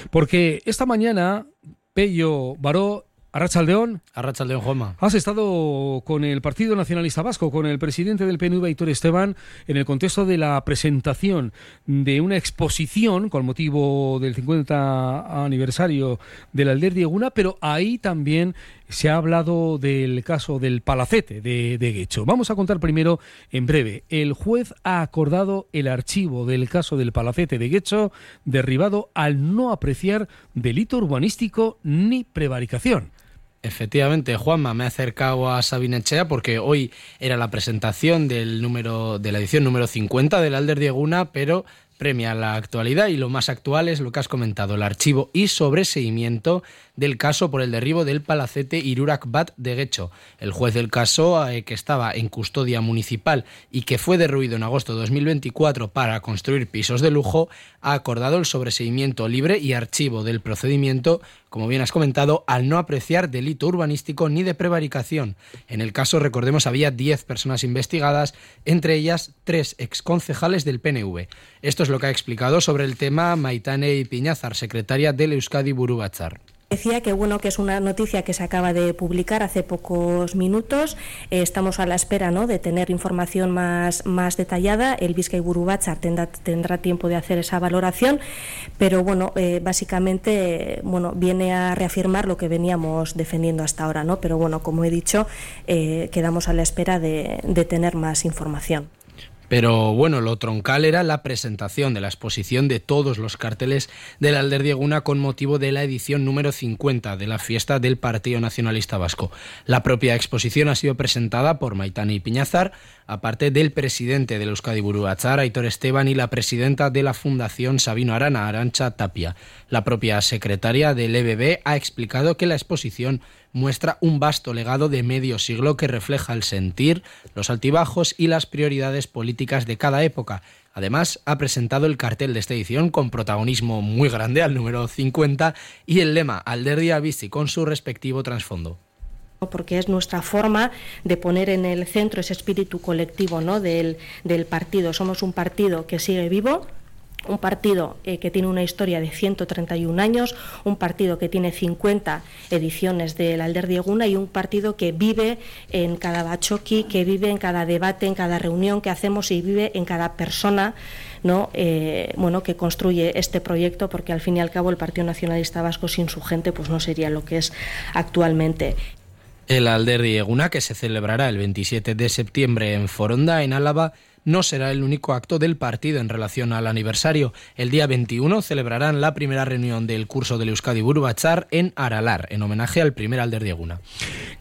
Porque esta mañana, Pello Baró, Arratsaldeón. Arratsaldeón, Juanma. Has estado con el Partido Nacionalista Vasco, con el presidente del PNV, Aitor Esteban, en el contexto de la presentación de una exposición con motivo del 50 aniversario del Alderdi Eguna, pero ahí también se ha hablado del caso del Palacete de Getxo. Vamos a contar primero, en breve. El juez ha acordado el archivo del caso del Palacete de Getxo, derribado al no apreciar delito urbanístico ni prevaricación. Efectivamente, Juanma, me he acercado a Sabin Etxea porque hoy era la presentación de la edición número 50 del Alderdi Eguna, pero premia la actualidad y lo más actual es lo que has comentado, el archivo y sobreseimiento del caso por el derribo del Palacete Hirurak Bat de Getxo. El juez del caso, que estaba en custodia municipal y que fue derruido en agosto de 2024 para construir pisos de lujo, ha acordado el sobreseimiento libre y archivo del procedimiento, como bien has comentado, al no apreciar delito urbanístico ni de prevaricación. En el caso, recordemos, había 10 personas investigadas, entre ellas 3 exconcejales del PNV. Esto es lo que ha explicado sobre el tema Maitane Ipiñazar, secretaria del Euskadi Buru Batzar. Decía que que es una noticia que se acaba de publicar hace pocos minutos. Estamos a la espera, ¿no?, de tener información más detallada. El Bizkai Buru Batzar tendrá tiempo de hacer esa valoración, pero básicamente viene a reafirmar lo que veníamos defendiendo hasta ahora, ¿no? Pero como he dicho, quedamos a la espera de tener más información. Pero lo troncal era la presentación de la exposición de todos los carteles del Alderdi Eguna con motivo de la edición número 50 de la fiesta del Partido Nacionalista Vasco. La propia exposición ha sido presentada por Maitane Ipiñazar, aparte del presidente del Euskadi Buru Batzar, Aitor Esteban, y la presidenta de la Fundación Sabino Arana, Arantxa Tapia. La propia secretaria del EBB ha explicado que la exposición muestra un vasto legado de medio siglo que refleja el sentir, los altibajos y las prioridades políticas de cada época. Además, ha presentado el cartel de esta edición con protagonismo muy grande al número 50 y el lema Alderdi Bizi con su respectivo trasfondo. Porque es nuestra forma de poner en el centro ese espíritu colectivo, ¿no?, del partido. Somos un partido que sigue vivo, un partido que tiene una historia de 131 años, un partido que tiene 50 ediciones del Alderdi Eguna y un partido que vive en cada bachoqui, que vive en cada debate, en cada reunión que hacemos y vive en cada persona, ¿no?, que construye este proyecto, porque al fin y al cabo el Partido Nacionalista Vasco sin su gente pues no sería lo que es actualmente. El Alderdi Eguna, que se celebrará el 27 de septiembre en Foronda, en Álava, no será el único acto del partido en relación al aniversario. El día 21 celebrarán la primera reunión del curso del Euskadi Buru Batzar en Aralar, en homenaje al primer Alderdi Eguna.